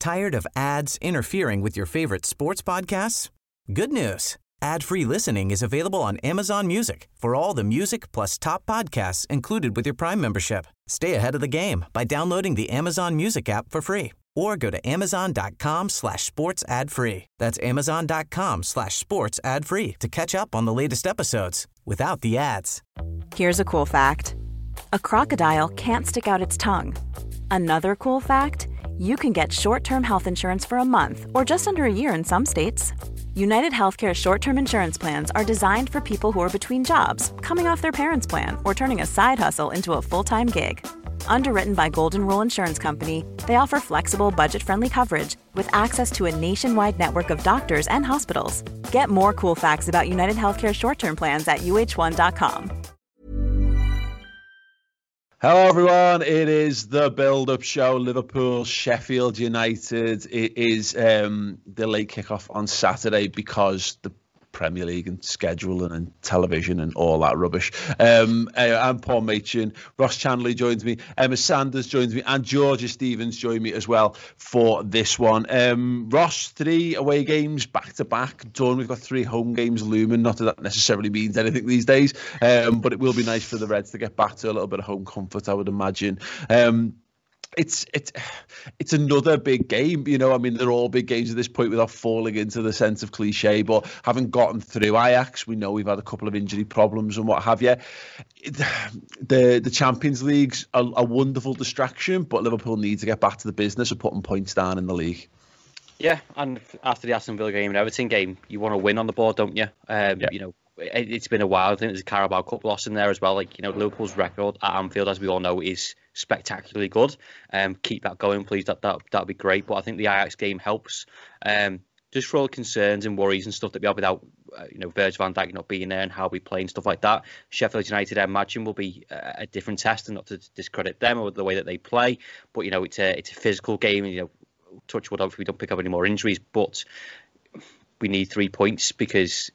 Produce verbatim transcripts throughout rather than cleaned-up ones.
Tired of ads interfering with your favorite sports podcasts? Good news. Ad-free listening is available on Amazon Music for all the music plus top podcasts included with your Prime membership. Stay ahead of the game by downloading the Amazon Music app for free or go to amazon.com slash sports ad free. That's amazon.com slash sports ad free to catch up on the latest episodes without the ads. Here's a cool fact. A crocodile can't stick out its tongue. Another cool fact, you can get short-term health insurance for a month or just under a year in some states. United Healthcare short-term insurance plans are designed for people who are between jobs, coming off their parents' plan, or turning a side hustle into a full-time gig. Underwritten by Golden Rule Insurance Company, they offer flexible, budget-friendly coverage with access to a nationwide network of doctors and hospitals. Get more cool facts about United Healthcare short-term plans at U H one dot com. Hello everyone, it is the build-up show, Liverpool, Sheffield United. It is um, the late kickoff on Saturday because the Premier League and scheduling and television and all that rubbish. Um, I'm Paul Machin, Ross Chandler joins me, Emma Sanders joins me, and Georgia Stevens join me as well for this one. Um, Ross, three away games back-to-back done. We've got three home games looming. Not that that necessarily means anything these days, um, but it will be nice for the Reds to get back to a little bit of home comfort, I would imagine. Um, It's it's it's another big game, you know. I mean, they're all big games at this point without falling into the sense of cliche. But having gotten through Ajax, we know we've had a couple of injury problems and what have you. It, the the Champions League's a, a wonderful distraction, but Liverpool need to get back to the business of putting points down in the league. Yeah, and after the Aston Villa game and Everton game, you want to win on the board, don't you? Um, yeah. You know. It's been a while. I think there's a Carabao Cup loss in there as well. Like, you know, Liverpool's record at Anfield, as we all know, is spectacularly good. Um, keep that going, please. That that that'd be great. But I think the Ajax game helps. Um, just for all the concerns and worries and stuff that we have without, uh, you know, Virgil van Dijk not being there and how we play and stuff like that. Sheffield United, I imagine, will be a, a different test, and not to discredit them or the way that they play. But you know, it's a it's a physical game, and you know, touch wood, hopefully we don't pick up any more injuries. But we need three points because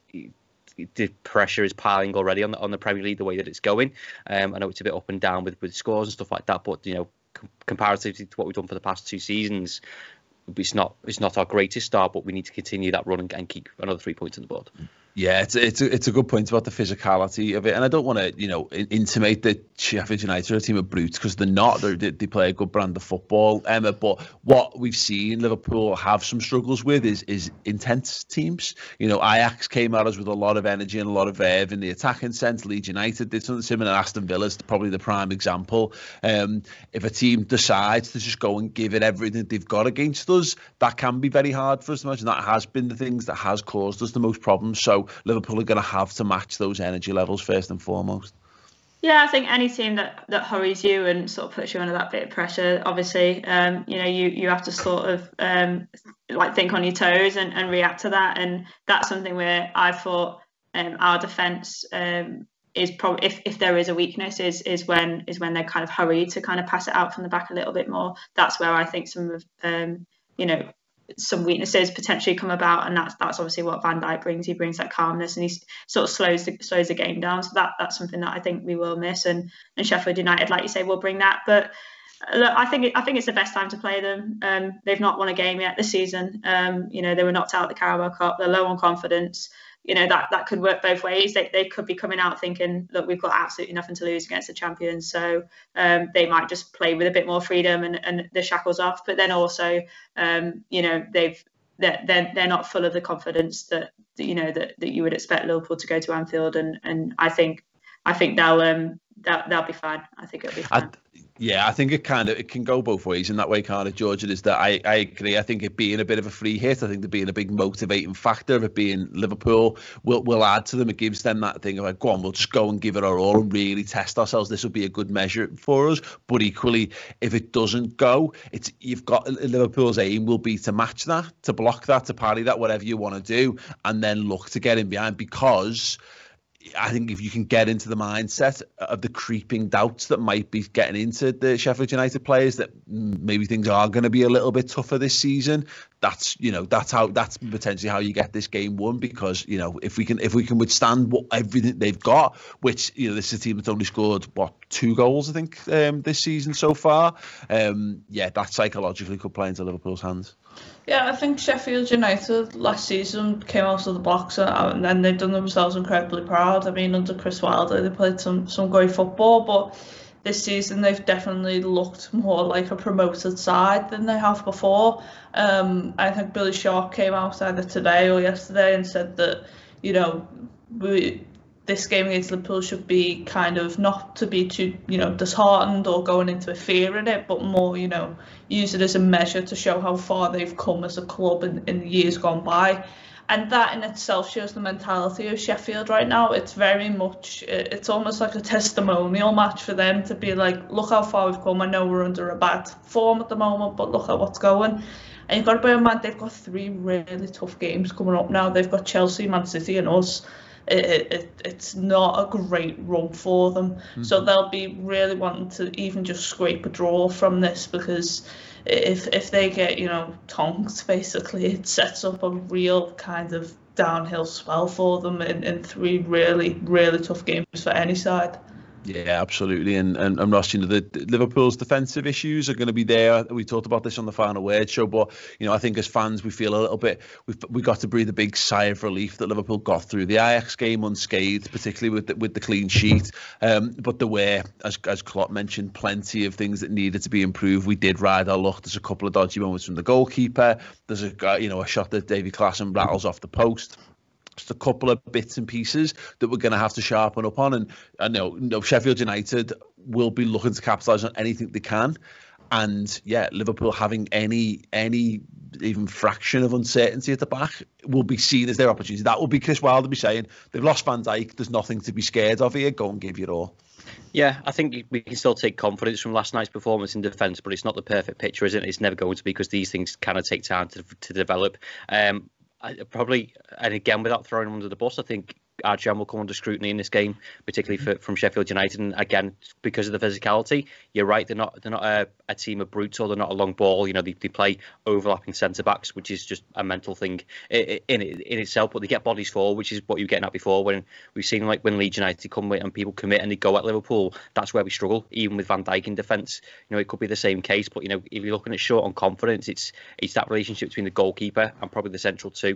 the pressure is piling already on the on the Premier League the way that it's going. Um, I know it's a bit up and down with, with scores and stuff like that, but you know, com- comparatively to what we've done for the past two seasons, it's not it's not our greatest start, but we need to continue that run and, and keep another three points on the board. Yeah, it's it's a, it's a good point about the physicality of it, and I don't want to you know intimate that Sheffield United are a team of brutes, because they're not. They're, they play a good brand of football, Emma. But what we've seen Liverpool have some struggles with is is intense teams. You know, Ajax came at us with a lot of energy and a lot of verve in the attacking sense. Leeds United did something similar, and Aston Villa's probably the prime example. Um, if a team decides to just go and give it everything they've got against us, that can be very hard for us to manage, and that has been the things that has caused us the most problems. So Liverpool are going to have to match those energy levels first and foremost. Yeah, I think any team that, that hurries you and sort of puts you under that bit of pressure, obviously, um, you know, you, you have to sort of um, like think on your toes and, and react to that. And that's something where I thought um, our defence um, is probably, if, if there is a weakness, is is when is when they're kind of hurried to kind of pass it out from the back a little bit more. That's where I think some of, um, you know, some weaknesses potentially come about, and that's that's obviously what Van Dijk brings. He brings that calmness, and he sort of slows the slows the game down. So that that's something that I think we will miss. And and Sheffield United, like you say, will bring that. But look, I think it, I think it's the best time to play them. Um, they've not won a game yet this season. Um, you know, they were knocked out of the Carabao Cup. They're low on confidence. You know, that that could work both ways. They they could be coming out thinking, look, we've got absolutely nothing to lose against the champions. So um, they might just play with a bit more freedom and, and the shackles off. But then also, um, you know, they've they're, they're they're not full of the confidence that, that you know that, that you would expect Liverpool to go to Anfield. And and I think I think they'll um they'll, they'll be fine. I think it'll be fine. I, Yeah, I think it kind of it can go both ways in that way, kind of, George. It is that I, I agree. I think it being a bit of a free hit, I think there being a big motivating factor of it being Liverpool will will add to them. It gives them that thing of like, go on, we'll just go and give it our all and really test ourselves. This will be a good measure for us. But equally, if it doesn't go, it's you've got Liverpool's aim will be to match that, to block that, to parry that, whatever you want to do, and then look to get in behind, because I think if you can get into the mindset of the creeping doubts that might be getting into the Sheffield United players, that maybe things are going to be a little bit tougher this season, that's, you know, that's how, that's potentially how you get this game won. Because, you know, if we can, if we can withstand what everything they've got, which, you know, this is a team that's only scored, what, two goals, I think, um, this season so far. Um, yeah, that psychologically could play into Liverpool's hands. Yeah, I think Sheffield United last season came out of the blocks and then they've done themselves incredibly proud. I mean, under Chris Wilder, they played some, some great football, but this season they've definitely looked more like a promoted side than they have before. Um, I think Billy Sharp came out either today or yesterday and said that, you know, we, this game against Liverpool should be kind of not to be too, you know, disheartened or going into a fear in it, but more, you know, use it as a measure to show how far they've come as a club in, in the years gone by. And that in itself shows the mentality of Sheffield right now. It's very much, it's almost like a testimonial match for them to be like, look how far we've come. I know we're under a bad form at the moment, but look at what's going. And you've got to bear in mind, they've got three really tough games coming up now. They've got Chelsea, Man City and us. It, it, it's not a great run for them. Mm-hmm. So they'll be really wanting to even just scrape a draw from this, because if if they get, you know, tonked, basically, it sets up a real kind of downhill spell for them in, in three really, really tough games for any side. Yeah, absolutely. And, and, and Ross, you know, the, the Liverpool's defensive issues are going to be there. We talked about this on the Final Word show, but, you know, I think as fans, we feel a little bit, we've we got to breathe a big sigh of relief that Liverpool got through the Ajax game unscathed, particularly with the, with the clean sheet. Um, but there were, as, as Klopp mentioned, plenty of things that needed to be improved. We did ride our luck. There's a couple of dodgy moments from the goalkeeper. There's a, you know, a shot that Davy Klaassen rattles off the post. Just a couple of bits and pieces that we're going to have to sharpen up on. And I know, you know Sheffield United will be looking to capitalise on anything they can. And yeah, Liverpool having any any even fraction of uncertainty at the back will be seen as their opportunity. That will be Chris Wilder be saying, they've lost Van Dijk, there's nothing to be scared of here, go and give your all. Yeah, I think we can still take confidence from last night's performance in defence, but it's not the perfect picture, is it? It's never going to be, because these things kind of take time to to develop. Um, I, probably, and again, without throwing them under the bus, I think R G M will come under scrutiny in this game, particularly for, from Sheffield United. And again, because of the physicality, you're right, they're not they're not a, a team of brutes, or they're not a long ball. You know, they, they play overlapping centre backs, which is just a mental thing in, in in itself. But they get bodies forward, which is what you were getting at before. When we've seen, like, when Leeds United come with and people commit and they go at Liverpool, that's where we struggle. Even with Van Dijk in defence, you know, it could be the same case. But you know, if you're looking at short on confidence, it's it's that relationship between the goalkeeper and probably the central two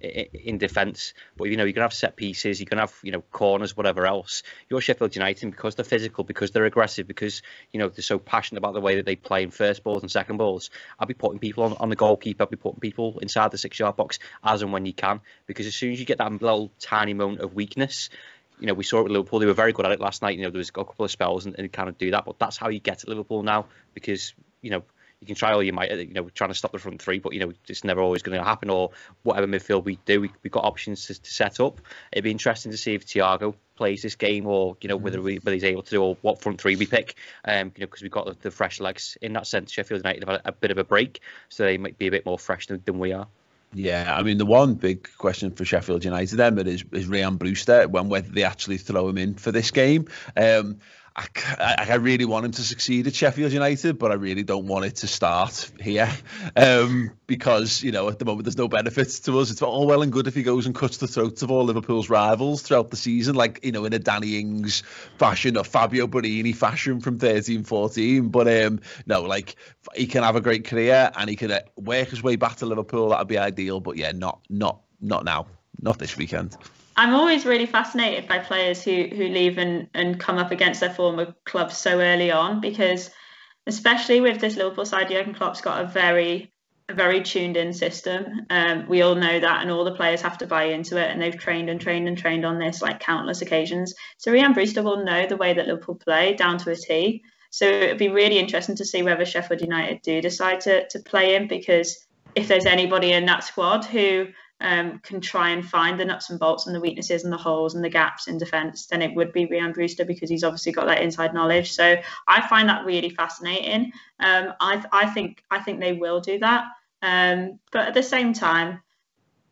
in defence. But you know, you're gonna have set pieces, you're gonna have, you know, corners, whatever else. You're Sheffield United, because they're physical, because they're aggressive, because, you know, they're so passionate about the way that they play in first balls and second balls. I'll be putting people on, on the goalkeeper, I'll be putting people inside the six yard box as and when you can, because as soon as you get that little tiny moment of weakness, you know, we saw it with Liverpool. They were very good at it last night. You know, there was a couple of spells and, and kind of do that, but that's how you get to Liverpool now, because, you know, you can try all you might, you know, trying to stop the front three, but, you know, it's never always going to happen. Or whatever midfield we do, we, we've got options to, to set up. It'd be interesting to see if Thiago plays this game, or, you know, whether, we, whether he's able to do, or what front three we pick. Um, you know, because we've got the, the fresh legs in that sense. Sheffield United have a, a bit of a break, so they might be a bit more fresh than, than we are. Yeah, I mean, the one big question for Sheffield United then is, is Ryan Brewster, when whether they actually throw him in for this game. Um, I, I really want him to succeed at Sheffield United, but I really don't want it to start here, um, because, you know, at the moment there's no benefits to us. It's all well and good if he goes and cuts the throats of all Liverpool's rivals throughout the season, like, you know, in a Danny Ings fashion or Fabio Borini fashion from thirteen fourteen. But um, no, like, he can have a great career and he can uh, work his way back to Liverpool. That would be ideal, but yeah, not not not now, not this weekend. I'm always really fascinated by players who who leave and, and come up against their former clubs so early on, because especially with this Liverpool side, Jurgen Klopp's got a very a very tuned in system. Um, we all know that, and all the players have to buy into it, and they've trained and trained and trained on this like countless occasions. So Ryan Brewster will know the way that Liverpool play down to a T. So it'd be really interesting to see whether Sheffield United do decide to to play him, because if there's anybody in that squad who Um, can try and find the nuts and bolts and the weaknesses and the holes and the gaps in defence, then it would be Ryan Brewster, because he's obviously got that inside knowledge. So I find that really fascinating. Um, I, I think I think they will do that. Um, but at the same time,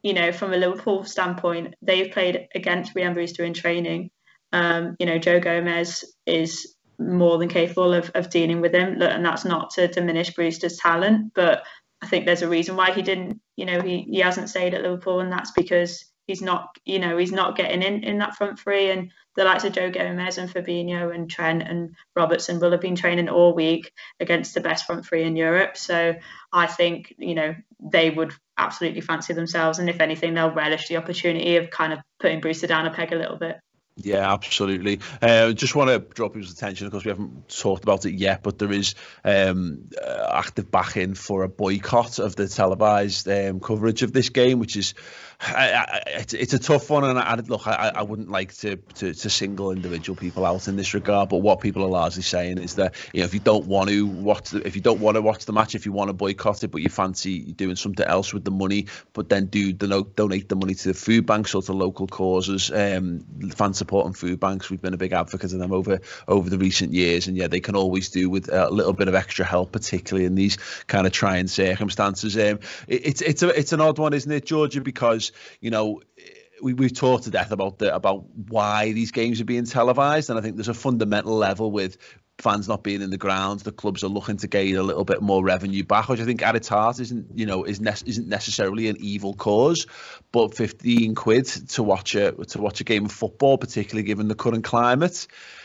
you know, from a Liverpool standpoint, they've played against Ryan Brewster in training. Um, you know, Joe Gomez is more than capable of, of dealing with him, and that's not to diminish Brewster's talent, but I think there's a reason why he didn't, you know, he, he hasn't stayed at Liverpool, and that's because he's not, you know, he's not getting in, in that front three. And the likes of Joe Gomez and Fabinho and Trent and Robertson will have been training all week against the best front three in Europe. So I think, you know, they would absolutely fancy themselves. And if anything, they'll relish the opportunity of kind of putting Brewster down a peg a little bit. Yeah, absolutely. Uh, just want to draw people's attention, because we haven't talked about it yet, but there is um, uh, active backing for a boycott of the televised um, coverage of this game, which is I, I, it's, it's a tough one. And I, look, I, I wouldn't like to, to to single individual people out in this regard, but what people are largely saying is that, you know, if you don't want to watch the, if you don't want to watch the match, if you want to boycott it, but you fancy doing something else with the money, but then do the, donate the money to the food banks or to local causes, um, fan supporting food banks, we've been a big advocate of them over over the recent years, and yeah, they can always do with a little bit of extra help, particularly in these kind of trying circumstances. Um, it, it's it's a it's an odd one, isn't it, Georgia? Because, you know, we we've talked to death about the about why these games are being televised, and I think there's a fundamental level with fans not being in the ground. The clubs are looking to gain a little bit more revenue back, which I think at its heart isn't, you know, is ne- isn't necessarily an evil cause. But fifteen quid to watch a to watch a game of football, particularly given the current climate,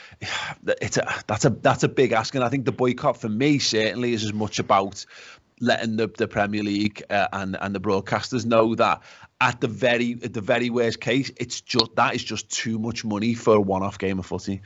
it's a that's a that's a big ask. And I think the boycott for me certainly is as much about letting the, the Premier League uh, and and the broadcasters know that at the very at the very worst case, it's just that is just too much money for a one-off game of footy.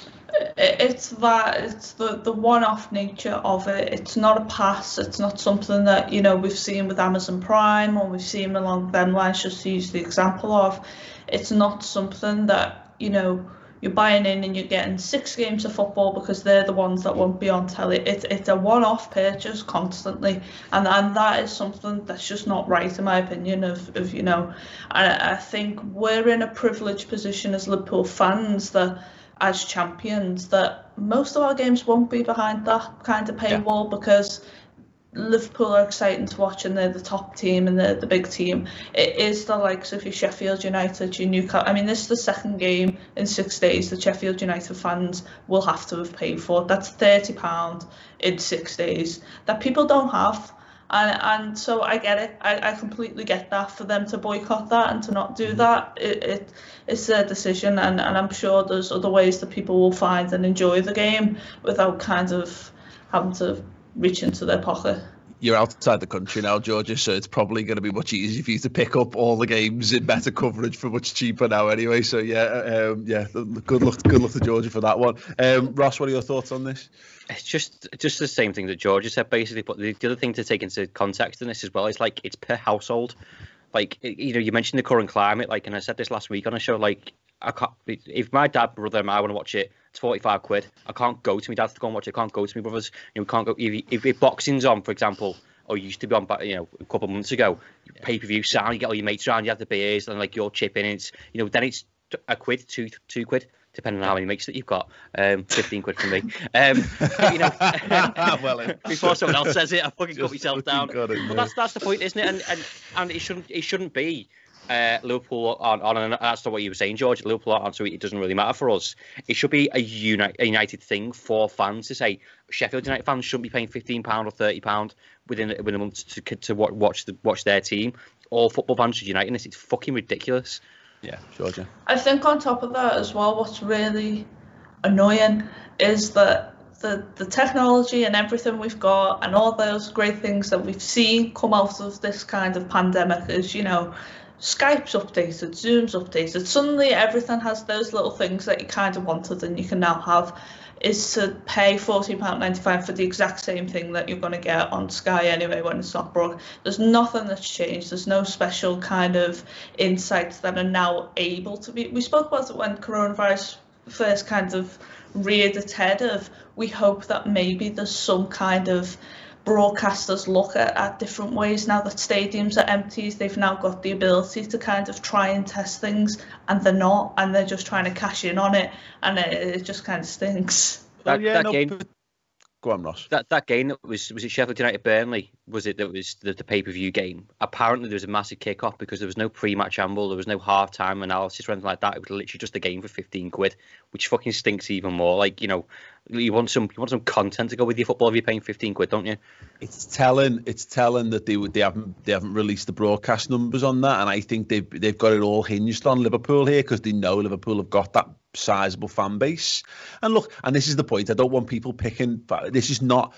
It's that it's the the one-off nature of it. It's not a pass. It's not something that, you know, we've seen with Amazon Prime, or we've seen along them lines, just to use the example of. It's not something that, you know, you're buying in and you're getting six games of football because they're the ones that won't be on telly. It's it's a one-off purchase constantly, and and that is something that's just not right, in my opinion. Of of you know, I I think we're in a privileged position as Liverpool fans that, as champions, that most of our games won't be behind that kind of paywall, yeah. because Liverpool are exciting to watch and they're the top team and they're the big team. It is the likes of your Sheffield United, your Newcastle. I mean, this is the second game in six days that Sheffield United fans will have to have paid for. That's thirty pounds in six days that people don't have. And and so I get it. I, I completely get that. For them to boycott that and to not do that, it, it it's their decision. And, and I'm sure there's other ways that people will find and enjoy the game without kind of having to reach into their pocket. You're outside the country now, Georgia, so it's probably going to be much easier for you to pick up all the games in better coverage for much cheaper now anyway. So yeah, um, yeah, good luck, good luck to Georgia for that one. Um, Ross, what are your thoughts on this? It's just just the same thing that Georgia said, basically. But the, the other thing to take into context in this as well is, like, it's per household. Like, you know, you mentioned the current climate, like, and I said this last week on a show, like, I can't, if my dad, brother, and I want to watch it, it's forty-five quid. I can't go to my dad to go and watch it. I can't go to my brothers. You know, we can't go. If, if, if boxing's on, for example, or used to be on, you know, a couple of months ago, yeah. pay-per-view sound, you get all your mates around, you have the beers, and, like, you're chipping, it's, you know, then it's a quid, two, two quid. Depending on how many mates that you've got, um, fifteen quid from me. Um, but, you know, well, before someone else says it, I fucking cut myself down. It, but that's that's the point, isn't it? And and, and it shouldn't it shouldn't be uh, Liverpool on on. And that's not what you were saying, George. Liverpool on, so it doesn't really matter for us. It should be a, uni- a united thing for fans to say Sheffield United fans shouldn't be paying fifteen pound or thirty pound within within a month to to watch the watch their team. All football fans should unite in this. It's fucking ridiculous. Yeah, Georgia. I think on top of that as well, what's really annoying is that the, the technology and everything we've got and all those great things that we've seen come out of this kind of pandemic is, you know, Skype's updated, Zoom's updated. Suddenly everything has those little things that you kind of wanted and you can now have. Is to pay fourteen pounds ninety-five for the exact same thing that you're going to get on Sky anyway when it's not broke. There's nothing that's changed. There's no special kind of insights that are now able to be. We spoke about it when coronavirus first kind of reared its head of, we hope that maybe there's some kind of broadcasters look at, at different ways now that stadiums are empty. They've now got the ability to kind of try and test things, and they're not, and they're just trying to cash in on it, and it, it just kind of stinks. That, oh, yeah, that no, game, but... Go on, Ross. That that game that was was it Sheffield United Burnley was it that was the, the pay-per-view game, apparently there was a massive kick-off because there was no pre-match amble, there was no half-time analysis or anything like that. It was literally just a game for fifteen quid, which fucking stinks even more. Like, you know, you want some you want some content to go with your football if you're paying fifteen quid, don't you? It's telling. It's telling that they they haven't they haven't released the broadcast numbers on that, and I think they've they've got it all hinged on Liverpool here because they know Liverpool have got that sizable fan base. And look, and this is the point. I don't want people picking. This is not.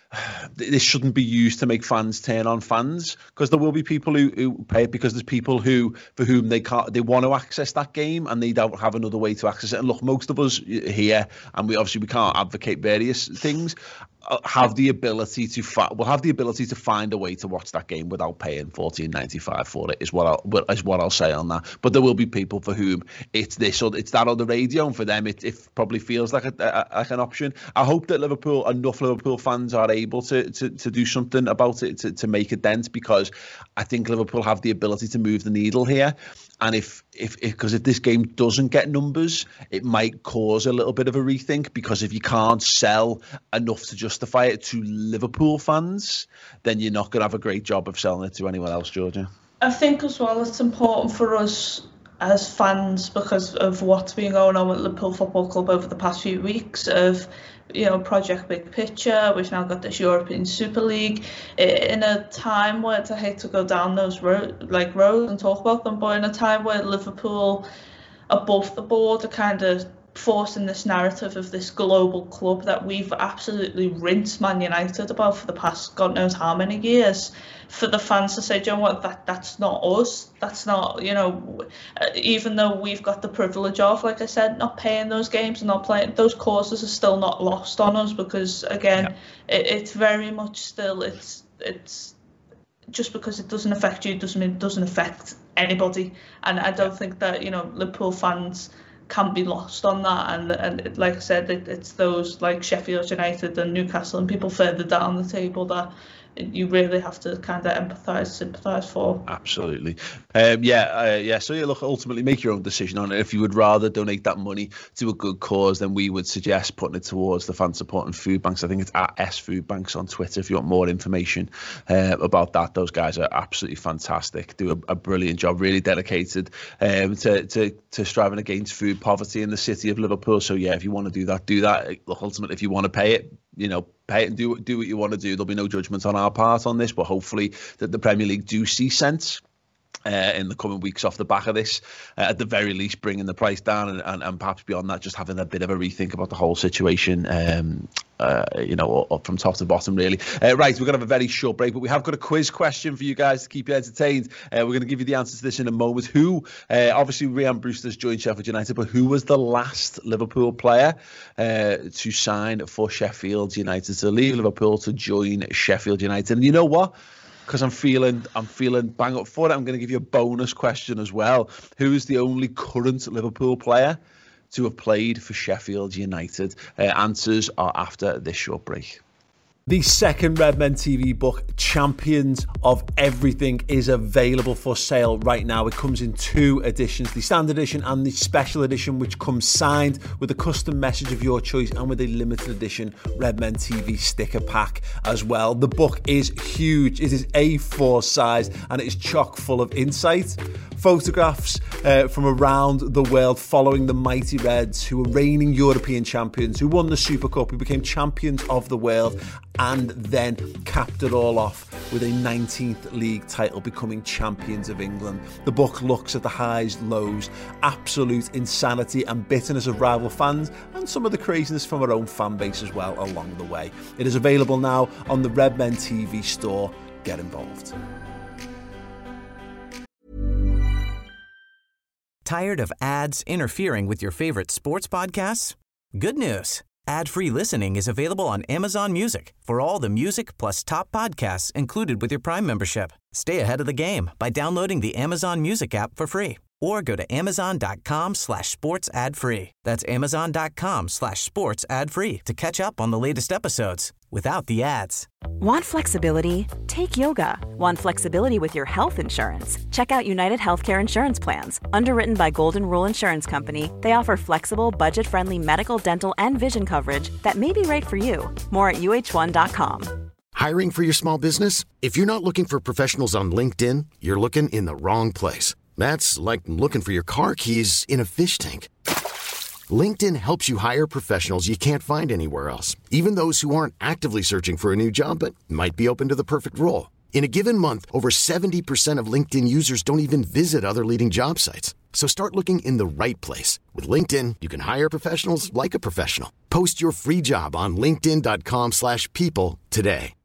This shouldn't be used to make fans turn on fans, because there will be people who, who pay it because there's people who for whom they can't they want to access that game and they don't have another way to access it. And look, most of us here, and we obviously we can't advocate various things, have the ability to fi- will have the ability to find a way to watch that game without paying fourteen ninety-five for it. Is what I'll is what I'll say on that. But there will be people for whom it's this or it's that on the radio, and for them it, it probably feels like a, a like an option. I hope that Liverpool enough Liverpool fans are able to to, to do something about it to, to make a dent, because I think Liverpool have the ability to move the needle here. And if if because if, if this game doesn't get numbers, it might cause a little bit of a rethink, because if you can't sell enough to justify it to Liverpool fans, then you're not going to have a great job of selling it to anyone else, Georgia. I think as well it's important for us as fans, because of what's been going on with Liverpool Football Club over the past few weeks, of, you know, Project Big Picture. We've now got this European Super League in a time where, I hate to go down those road, like roads and talk about them, but in a time where Liverpool above the board are kind of forcing this narrative of this global club that we've absolutely rinsed Man United about for the past God knows how many years, for the fans to say, do you know what, that that's not us, that's not, you know, even though we've got the privilege of, like I said, not paying those games and not playing, those causes are still not lost on us, because again, yeah. it, it's very much still, it's it's just because it doesn't affect you doesn't mean it doesn't affect anybody. And I don't think that, you know, Liverpool fans can't be lost on that, and and it, like I said, it, it's those like Sheffield United and Newcastle and people further down the table that you really have to kind of empathise, sympathise for. Absolutely. Um, yeah, uh, yeah. So yeah, look, ultimately make your own decision on it. If you would rather donate that money to a good cause, then we would suggest putting it towards the fan support and food banks. I think it's at S Food Banks on Twitter if you want more information uh, about that. Those guys are absolutely fantastic, do a, a brilliant job, really dedicated um, to, to, to striving against food poverty in the city of Liverpool. So yeah, if you want to do that, do that. Look, ultimately, if you want to pay it, you know, pay it and do, do what you want to do. There'll be no judgment on our part on this, but hopefully that the Premier League do see sense Uh, in the coming weeks off the back of this, uh, at the very least bringing the price down, and, and, and perhaps beyond that just having a bit of a rethink about the whole situation, um, uh, you know, up from top to bottom really. Uh, right, we're going to have a very short break, but we have got a quiz question for you guys to keep you entertained. Uh, we're going to give you the answer to this in a moment. Who, uh, obviously Rhian Brewster's joined Sheffield United, but who was the last Liverpool player uh, to sign for Sheffield United, to leave Liverpool to join Sheffield United? And you know what? Because I'm feeling, I'm feeling bang up for it, I'm going to give you a bonus question as well. Who is the only current Liverpool player to have played for Sheffield United? Uh, answers are after this short break. The second Redmen T V book, Champions of Everything, is available for sale right now. It comes in two editions, the standard edition and the special edition, which comes signed with a custom message of your choice and with a limited edition Redmen T V sticker pack as well. The book is huge. It is A four size and it is chock full of insight, photographs uh, from around the world following the mighty Reds, who were reigning European champions, who won the Super Cup, who became champions of the world, and then capped it all off with a nineteenth league title, becoming champions of England. The book looks at the highs, lows, absolute insanity and bitterness of rival fans, and some of the craziness from our own fan base as well along the way. It is available now on the Redmen T V store. Get involved. Tired of ads interfering with your favorite sports podcasts? Good news. Ad-free listening is available on Amazon Music for all the music plus top podcasts included with your Prime membership. Stay ahead of the game by downloading the Amazon Music app for free, or go to amazon.com slash sports ad free. That's amazon.com slash sports ad free to catch up on the latest episodes without the ads. Want flexibility? Take yoga. Want flexibility with your health insurance? Check out United Healthcare Insurance Plans. Underwritten by Golden Rule Insurance Company, they offer flexible, budget-friendly medical, dental, and vision coverage that may be right for you. More at U H one dot com. Hiring for your small business? If you're not looking for professionals on LinkedIn, you're looking in the wrong place. That's like looking for your car keys in a fish tank. LinkedIn helps you hire professionals you can't find anywhere else, even those who aren't actively searching for a new job but might be open to the perfect role. In a given month, over seventy percent of LinkedIn users don't even visit other leading job sites. So start looking in the right place. With LinkedIn, you can hire professionals like a professional. Post your free job on linkedin.com slash people today.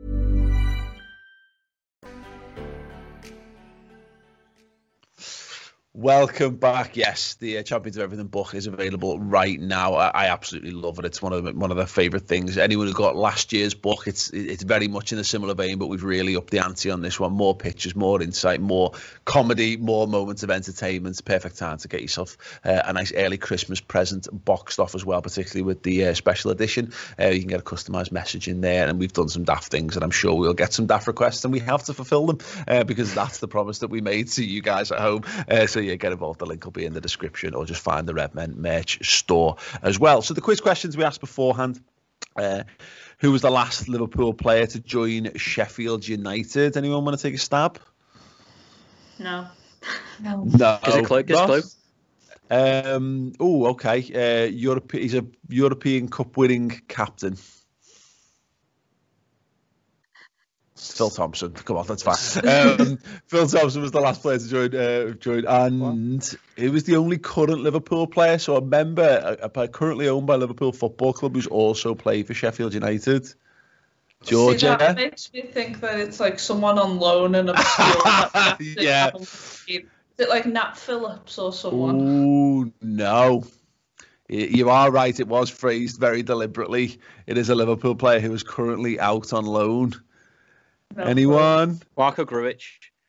Welcome back. Yes, the uh, Champions of Everything book is available right now. I, I absolutely love it. It's one of the, one of the favourite things. Anyone who got last year's book, it's it's very much in a similar vein, but we've really upped the ante on this one. More pictures, more insight, more comedy, more moments of entertainment. Perfect time to get yourself uh, a nice early Christmas present boxed off as well, particularly with the uh, special edition. Uh, you can get a customised message in there, and we've done some daft things, and I'm sure we'll get some daft requests, and we have to fulfil them uh, because that's the promise that we made to you guys at home. Uh, so yeah, get involved. The link will be in the description, or just find the Redmen merch store as well. So the quiz questions we asked beforehand: uh, who was the last Liverpool player to join Sheffield United? Anyone want to take a stab? No. No. No. Is it close? Is it Um. Oh, okay. Uh, Europe. He's a European Cup winning captain. Phil Thompson. Come on, that's fine. Um, Phil Thompson was the last player to join, uh, join and what? He was the only current Liverpool player. So a member, a, a currently owned by Liverpool Football Club, who's also played for Sheffield United. Georgia. See, that makes me think that it's like someone on loan and obscure. Yeah. Is it like Nat Phillips or someone? Oh no. You are right. It was phrased very deliberately. It is a Liverpool player who is currently out on loan. No, anyone? Marco Grujic.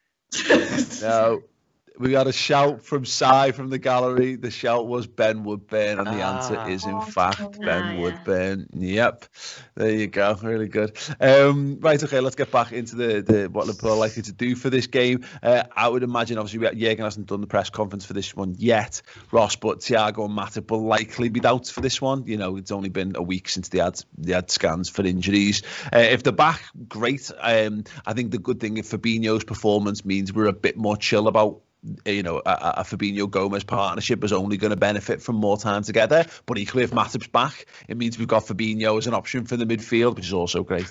No. We got a shout from Sai from the gallery. The shout was Ben Woodburn, and the ah, answer is, in fact, oh, Ben yeah. Woodburn. Yep. There you go. Really good. Um, right, okay, let's get back into the, the what Liverpool are likely to do for this game. Uh, I would imagine, obviously, Jurgen hasn't done the press conference for this one yet, Ross, but Thiago and Matip will likely be out for this one. You know, it's only been a week since they had, they had scans for injuries. Uh, if they're back, great. Um, I think the good thing if Fabinho's performance means we're a bit more chill about, you know, a, a Fabinho Gomez partnership is only going to benefit from more time together. But equally, if Matip's back, it means we've got Fabinho as an option for the midfield, which is also great.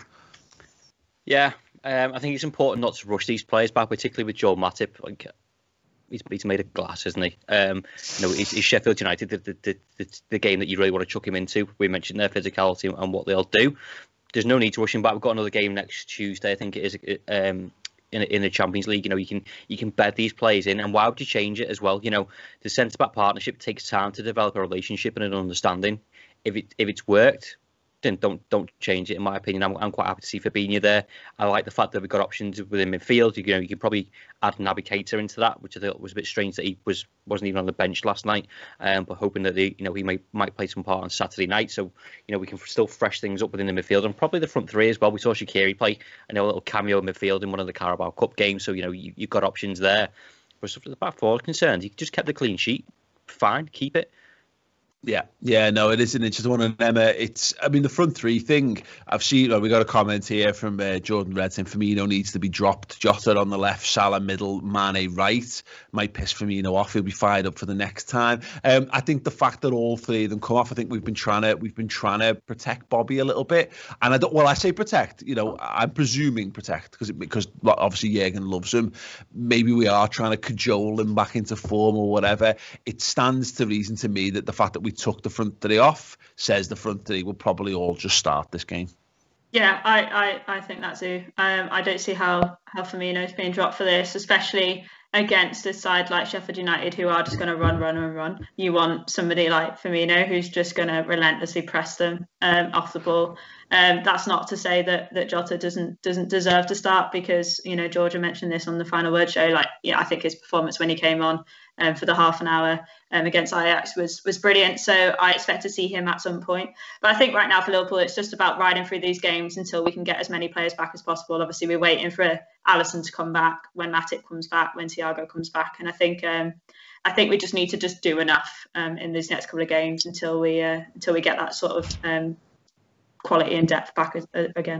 Yeah, um, I think it's important not to rush these players back, particularly with Joel Matip. Like, he's, he's made of glass, isn't he? Um, you know, he's, he's Sheffield United, the, the, the, the game that you really want to chuck him into. We mentioned their physicality and what they'll do. There's no need to rush him back. We've got another game next Tuesday, I think it is. Um, In, in the Champions League, you know, you can you can bed these players in, and why would you change it as well? You know, the centre back partnership takes time to develop a relationship and an understanding. If it if it's worked, then don't don't change it. In my opinion, I'm I'm quite happy to see Fabinho there. I like the fact that we've got options within midfield. You know, you can probably add Naby Keita into that, which I thought was a bit strange that he was wasn't even on the bench last night. Um, but hoping that they, you know, he might might play some part on Saturday night, so you know we can still fresh things up within the midfield and probably the front three as well. We saw Shaqiri play, I know, a little cameo midfield in one of the Carabao Cup games, so you know you, you've got options there. But as far as the back four is concerned, you just kept the clean sheet, fine, keep it. Yeah, yeah, no, it is an interesting one. And Emma, it's, I mean, the front three thing, I've seen, well, we got a comment here from uh, Jordan Red saying Firmino needs to be dropped. Jota on the left, Salah middle, Mane right. Might piss Firmino off. He'll be fired up for the next time. Um, I think the fact that all three of them come off, I think we've been trying to, we've been trying to protect Bobby a little bit. And I don't, well, I say protect, you know, I'm presuming protect because, because obviously Jurgen loves him. Maybe we are trying to cajole him back into form or whatever. It stands to reason to me that the fact that we took the front three off says the front three will probably all just start this game. Yeah, I, I, I think that too. Um, I don't see how, how Firmino is being dropped for this, especially against a side like Sheffield United who are just going to run, run and run. You want somebody like Firmino who's just going to relentlessly press them um, off the ball. Um, that's not to say that that Jota doesn't doesn't deserve to start because, you know, Georgia mentioned this on the Final Word show. Like, yeah, I think his performance when he came on um, for the half an hour um, against Ajax was was brilliant. So I expect to see him at some point. But I think right now for Liverpool, it's just about riding through these games until we can get as many players back as possible. Obviously, we're waiting for Alisson to come back, when Matip comes back, when Thiago comes back, and I think um, I think we just need to just do enough um, in these next couple of games until we uh, until we get that sort of um, quality and depth back again.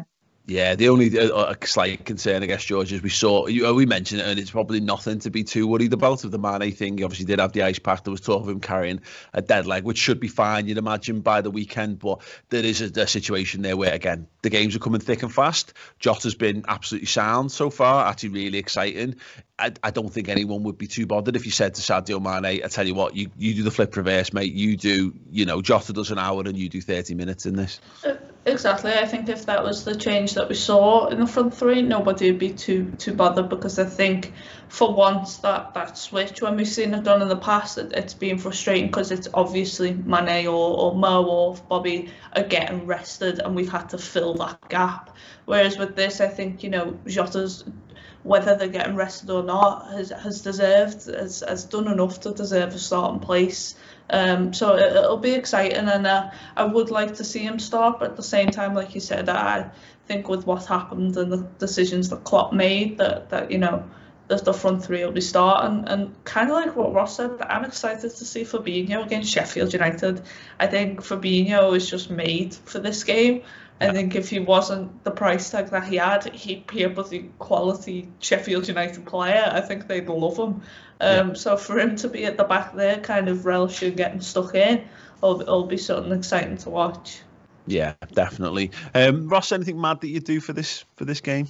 Yeah, the only uh, slight concern, I guess, George, is we saw, you, we mentioned it, and it's probably nothing to be too worried about of the Mane thing. He obviously did have the ice pack. There was talk of him carrying a dead leg, which should be fine, you'd imagine, by the weekend. But there is a, a situation there where, again, the games are coming thick and fast. Jota's been absolutely sound so far, actually really exciting. I, I don't think anyone would be too bothered if you said to Sadio Mane, I tell you what, you, you do the flip reverse, mate. You do, you know, Jota does an hour and you do thirty minutes in this. Uh, exactly. I think if that was the change that we saw in the front three, nobody would be too too bothered, because I think for once that, that switch, when we've seen it done in the past, it, it's been frustrating because it's obviously Mane or, or Mo or Bobby are getting rested and we've had to fill that gap. Whereas with this, I think, you know, Jota's, whether they're getting rested or not, has has deserved, has, has done enough to deserve a starting place. Um, so it, it'll be exciting, and uh, I would like to see him start, but at the same time, like you said, I think with what happened and the decisions that Klopp made, that, that you know, the, the front three will be starting. And kind of like what Ross said, I'm excited to see Fabinho against Sheffield United. I think Fabinho is just made for this game. I think if he wasn't the price tag that he had, he'd be a bloody quality Sheffield United player. I think they'd love him. Um, yeah. So for him to be at the back there, kind of relishing getting stuck in, it'll, it'll be something exciting to watch. Yeah, definitely. Um, Ross, anything mad that you do for this for this game?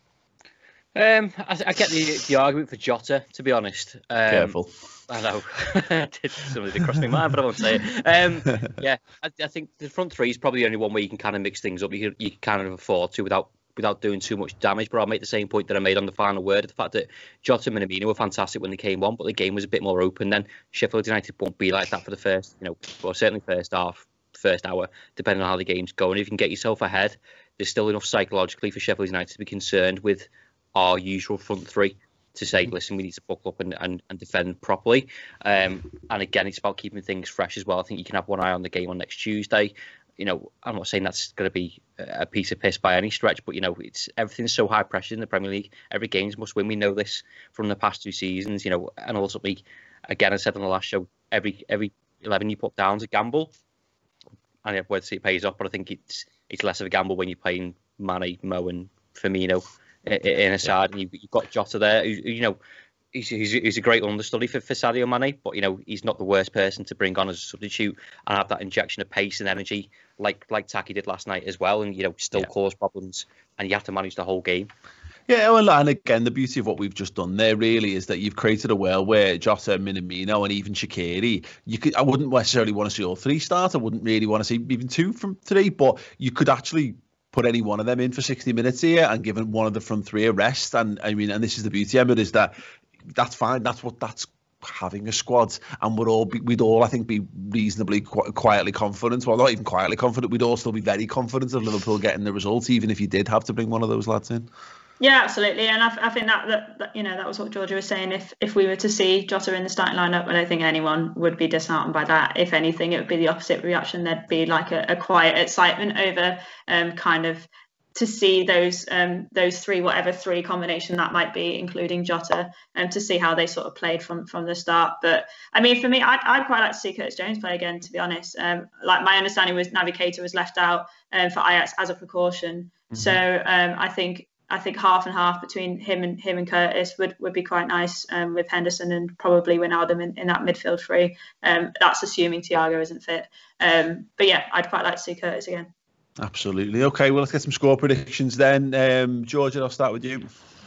Um, I, I get the the argument for Jota, to be honest. Um, Careful. I know. Somebody did cross my mind, but I won't say it. Um, yeah, I, I think the front three is probably the only one where you can kind of mix things up. You can, you can kind of afford to without without doing too much damage. But I'll make the same point that I made on the final word. The fact that Jota and Minamino were fantastic when they came on, but the game was a bit more open. Then Sheffield United won't be like that for the first, you know, well, certainly first half, first hour, depending on how the game's going. If you can get yourself ahead, there's still enough psychologically for Sheffield United to be concerned with our usual front three to say, listen, we need to buckle up and, and, and defend properly. Um, and again, it's about keeping things fresh as well. I think you can have one eye on the game on next Tuesday. You know, I'm not saying that's going to be a piece of piss by any stretch, but, you know, it's everything's so high pressure in the Premier League. Every game's must win. We know this from the past two seasons, you know, and ultimately, again, I said on the last show, every every eleven you put down is a gamble. And I have word to see it pays off, but I think it's it's less of a gamble when you're playing Mane, Mo and Firmino in a side, and you've got Jota there, who, you know, he's, he's, he's a great understudy for, for Sadio Mane, but, you know, he's not the worst person to bring on as a substitute and have that injection of pace and energy like like Taki did last night as well, and, you know, still yeah. cause problems, and you have to manage the whole game. Yeah, well, and again, the beauty of what we've just done there really is that you've created a world where Jota, Minamino, and even Shaqiri, you could, I wouldn't necessarily want to see all three start. I wouldn't really want to see even two from today, but you could actually put any one of them in for sixty minutes here and given one of the front three a rest. And I mean, and this is the beauty of it, is that that's fine. That's what that's having a squad, and we'd all be, we'd all I think be reasonably qu- quietly confident. Well, not even quietly confident. We'd all still be very confident of Liverpool getting the result, even if you did have to bring one of those lads in. Yeah, absolutely, and I, I think that, that, that you know that was what Georgia was saying. If if we were to see Jota in the starting lineup, I don't think anyone would be disheartened by that. If anything, it would be the opposite reaction. There'd be like a, a quiet excitement over um, kind of to see those um, those three, whatever three combination that might be, including Jota, and um, to see how they sort of played from from the start. But I mean, for me, I'd, I'd quite like to see Curtis Jones play again. To be honest, um, like my understanding was Naby Keita was left out um, for Ajax as a precaution. Mm-hmm. So um, I think. I think half and half between him and him and Curtis would, would be quite nice um, with Henderson and probably Wijnaldum in, in that midfield three. Um, that's assuming Thiago isn't fit. Um, but yeah, I'd quite like to see Curtis again. Absolutely. Okay, well, let's get some score predictions then. Um, Georgia, I'll start with you.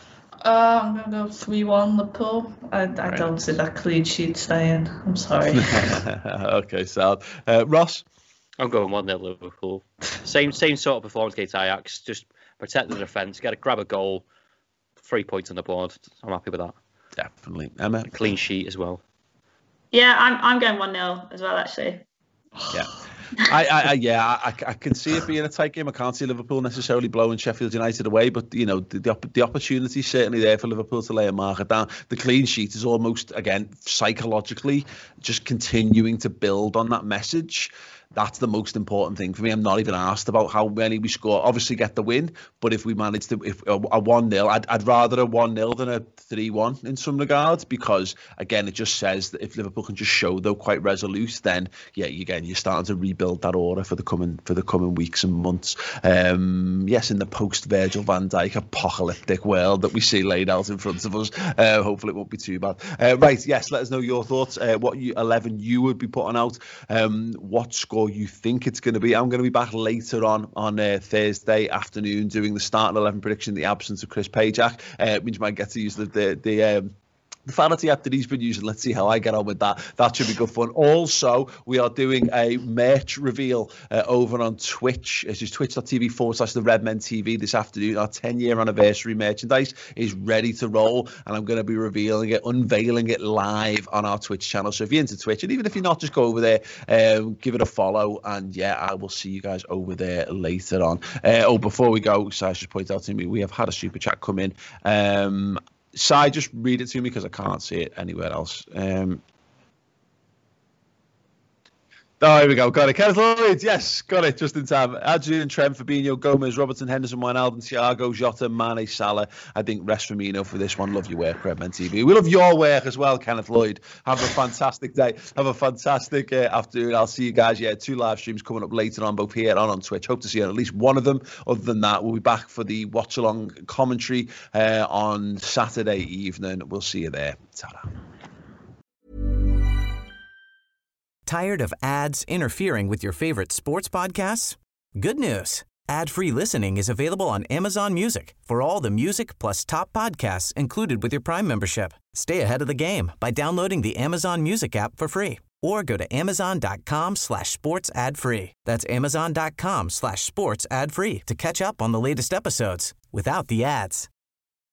Uh, I'm going to go three one Liverpool. I, I right. don't see that clean sheet staying. I'm sorry. Okay, Sal. Uh, Ross? I'm going one nil Liverpool. Same same sort of performance against Ajax. Just protect the defence, get a grab a goal, three points on the board. I'm happy with that. Definitely. Emma? A clean sheet as well. Yeah, I'm I'm going one nil as well, actually. Yeah. I, I, I yeah, I, I can see it being a tight game. I can't see Liverpool necessarily blowing Sheffield United away, but you know the the, the opportunity is certainly there for Liverpool to lay a marker down. The clean sheet is almost, again, psychologically just continuing to build on that message That's the most important thing for me. I'm not even asked about how many we score. Obviously get the win, but if we manage to, if a one nil, I'd, I'd rather a one nil than a three one in some regards, because again, it just says that if Liverpool can just show they're quite resolute, then yeah, again, you're starting to rebuild that aura for the coming for the coming weeks and months. Um, yes, in the post Virgil van Dijk apocalyptic world that we see laid out in front of us, uh, hopefully it won't be too bad. Uh, right, yes, let us know your thoughts. Uh, what you, eleven you would be putting out. Um, what score you think it's going to be. I'm going to be back later on on uh, Thursday afternoon doing the starting eleven prediction in the absence of Chris Pajak, uh, which might get to use the the, the um, the fantasy app that he's been using. Let's see how I get on with that. That should be good fun. Also, we are doing a merch reveal uh, over on Twitch. It's just twitch.tv forward slash the Redmen T V this afternoon. Our ten-year anniversary merchandise is ready to roll, and I'm going to be revealing it, unveiling it live on our Twitch channel. So if you're into Twitch, and even if you're not, just go over there, um, give it a follow, and yeah, I will see you guys over there later on. Uh, oh, before we go, Sai just pointed out to me, we have had a super chat come in. Um, Sai, just read it to me because I can't see it anywhere else. Um, oh, here we go. Got it. Kenneth Lloyd. Yes, got it. Just in time. Adrian, Trent, Fabinho, Gomez, Robertson, Henderson, Wijnaldum, Thiago, Jota, Mane, Salah. I think rest Firmino for this one. Love your work, Redmen T V. We love your work as well, Kenneth Lloyd. Have a fantastic day. Have a fantastic uh, afternoon. I'll see you guys. Yeah, two live streams coming up later on, both here and on Twitch. Hope to see you on at least one of them. Other than that, we'll be back for the watch-along commentary uh, on Saturday evening. We'll see you there. Ta-da. Tired of ads interfering with your favorite sports podcasts? Good news. Ad-free listening is available on Amazon Music for all the music plus top podcasts included with your Prime membership. Stay ahead of the game by downloading the Amazon Music app for free or go to amazon.com slash sports ad free. That's amazon.com slash sports ad free to catch up on the latest episodes without the ads.